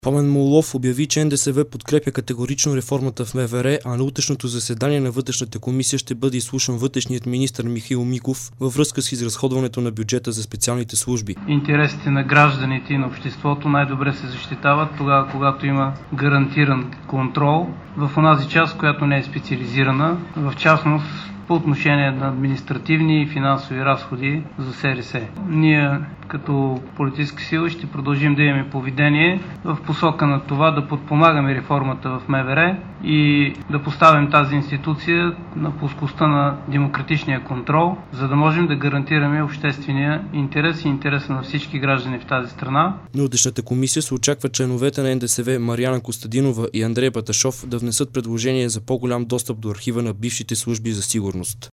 Пламен Моллов обяви, че НДСВ подкрепя категорично реформата в МВР, а на утрешното заседание на вътрешната комисия ще бъде изслушан вътрешният министър Михаил Миков във връзка с изразходването на бюджета за специалните служби. Интересите на гражданите и на обществото най-добре се защитават тогава, когато има гарантиран контрол в онази част, която не е специализирана, в частност по отношение на административни и финансови разходи за СРС. Ние като политическа сила ще продължим да имаме поведение в посока на това да подпомагаме реформата в МВР и да поставим тази институция на плоскостта на демократичния контрол, за да можем да гарантираме обществения интерес и интереса на всички граждани в тази страна. На утрешната комисия се очаква членовете на НДСВ Мариана Костадинова и Андрей Баташов да внесат предложение за по-голям достъп до архива на бившите служби за сигурност.